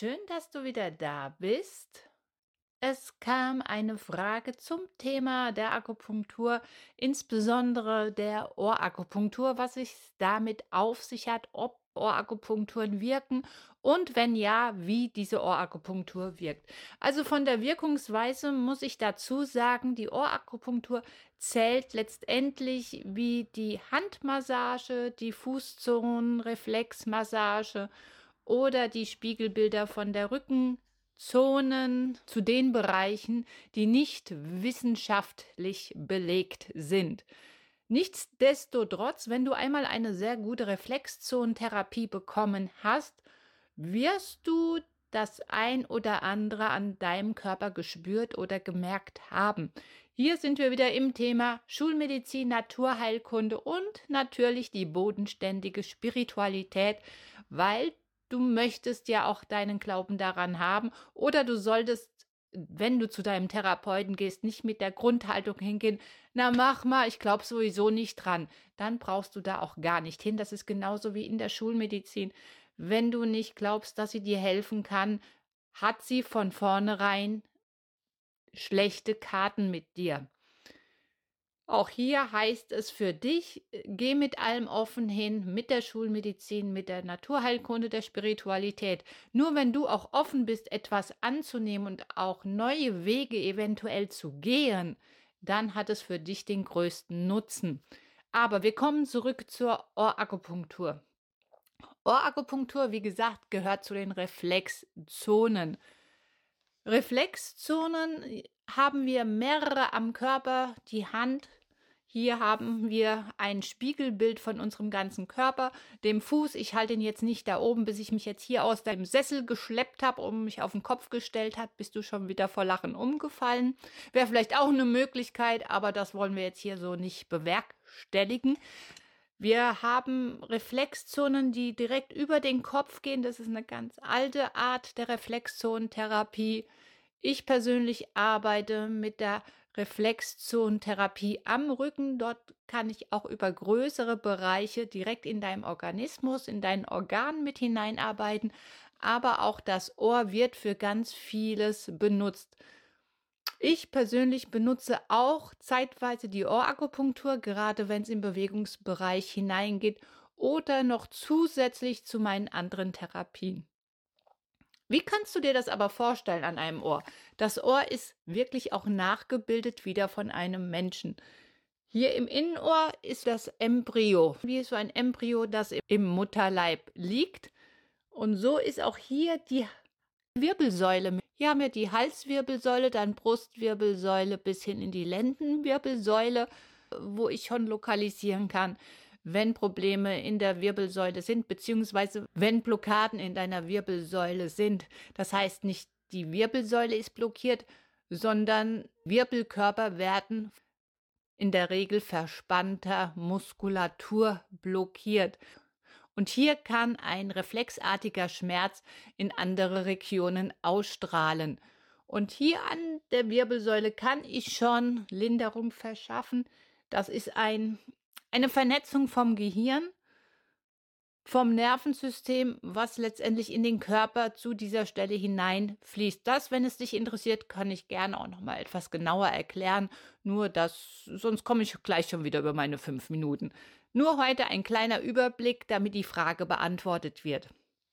Schön, dass du wieder da bist. Es kam eine Frage zum Thema der Akupunktur, insbesondere der Ohrakupunktur, was es damit auf sich hat, ob Ohrakupunkturen wirken und wenn ja, wie diese Ohrakupunktur wirkt. Also von der Wirkungsweise muss ich dazu sagen, die Ohrakupunktur zählt letztendlich wie die Handmassage, die Fußzonenreflexmassage oder die Spiegelbilder von der Rückenzonen zu den Bereichen, die nicht wissenschaftlich belegt sind. Nichtsdestotrotz, wenn du einmal eine sehr gute Reflexzonentherapie bekommen hast, wirst du das ein oder andere an deinem Körper gespürt oder gemerkt haben. Hier sind wir wieder im Thema Schulmedizin, Naturheilkunde und natürlich die bodenständige Spiritualität, weil du möchtest ja auch deinen Glauben daran haben oder du solltest, wenn du zu deinem Therapeuten gehst, nicht mit der Grundhaltung hingehen, na mach mal, ich glaube sowieso nicht dran. Dann brauchst du da auch gar nicht hin. Das ist genauso wie in der Schulmedizin. Wenn du nicht glaubst, dass sie dir helfen kann, hat sie von vornherein schlechte Karten mit dir. Auch hier heißt es für dich, geh mit allem offen hin, mit der Schulmedizin, mit der Naturheilkunde, der Spiritualität. Nur wenn du auch offen bist, etwas anzunehmen und auch neue Wege eventuell zu gehen, dann hat es für dich den größten Nutzen. Aber wir kommen zurück zur Ohrakupunktur. Ohrakupunktur, wie gesagt, gehört zu den Reflexzonen. Reflexzonen haben wir mehrere am Körper, die Hand. Hier haben wir ein Spiegelbild von unserem ganzen Körper, dem Fuß. Ich halte ihn jetzt nicht da oben, bis ich mich jetzt hier aus deinem Sessel geschleppt habe und mich auf den Kopf gestellt habe, bist du schon wieder vor Lachen umgefallen. Wäre vielleicht auch eine Möglichkeit, aber das wollen wir jetzt hier so nicht bewerkstelligen. Wir haben Reflexzonen, die direkt über den Kopf gehen. Das ist eine ganz alte Art der Reflexzonentherapie. Ich persönlich arbeite mit der Reflexzonentherapie am Rücken. Dort kann ich auch über größere Bereiche direkt in deinem Organismus, in deinen Organen mit hineinarbeiten. Aber auch das Ohr wird für ganz vieles benutzt. Ich persönlich benutze auch zeitweise die Ohrakupunktur, gerade wenn es im Bewegungsbereich hineingeht oder noch zusätzlich zu meinen anderen Therapien. Wie kannst du dir das aber vorstellen an einem Ohr? Das Ohr ist wirklich auch nachgebildet wieder von einem Menschen. Hier im Innenohr ist das Embryo, wie so ein Embryo, das im Mutterleib liegt. Und so ist auch hier die Wirbelsäule. Hier haben wir die Halswirbelsäule, dann Brustwirbelsäule bis hin in die Lendenwirbelsäule, wo ich schon lokalisieren kann, wenn Probleme in der Wirbelsäule sind, beziehungsweise wenn Blockaden in deiner Wirbelsäule sind. Das heißt, nicht die Wirbelsäule ist blockiert, sondern Wirbelkörper werden in der Regel verspannter Muskulatur blockiert. Und hier kann ein reflexartiger Schmerz in andere Regionen ausstrahlen. Und hier an der Wirbelsäule kann ich schon Linderung verschaffen. Das ist eine Vernetzung vom Gehirn, vom Nervensystem, was letztendlich in den Körper zu dieser Stelle hineinfließt. Das, wenn es dich interessiert, kann ich gerne auch noch mal etwas genauer erklären. Nur das, sonst komme ich gleich schon wieder über meine 5 Minuten. Nur heute ein kleiner Überblick, damit die Frage beantwortet wird.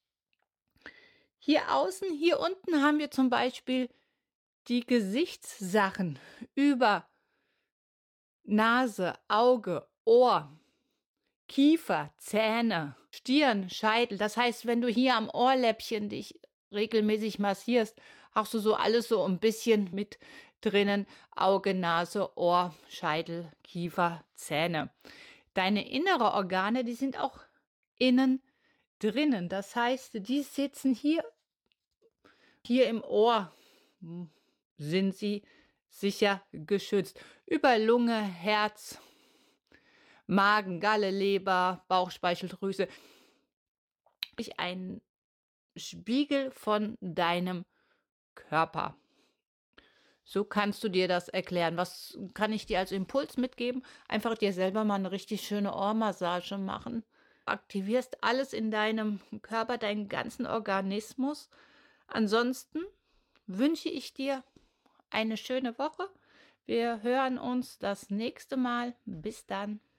Hier außen, hier unten haben wir zum Beispiel die Gesichtssachen über Nase, Auge, Ohr, Kiefer, Zähne, Stirn, Scheitel. Das heißt, wenn du hier am Ohrläppchen dich regelmäßig massierst, hast du so alles so ein bisschen mit drinnen. Auge, Nase, Ohr, Scheitel, Kiefer, Zähne. Deine inneren Organe, die sind auch innen drinnen. Das heißt, die sitzen hier im Ohr, sind sie sicher geschützt. Über Lunge, Herz, Magen, Galle, Leber, Bauchspeicheldrüse. Ein Spiegel von deinem Körper. So kannst du dir das erklären. Was kann ich dir als Impuls mitgeben? Einfach dir selber mal eine richtig schöne Ohrmassage machen. Aktivierst alles in deinem Körper, deinen ganzen Organismus. Ansonsten wünsche ich dir eine schöne Woche. Wir hören uns das nächste Mal. Bis dann.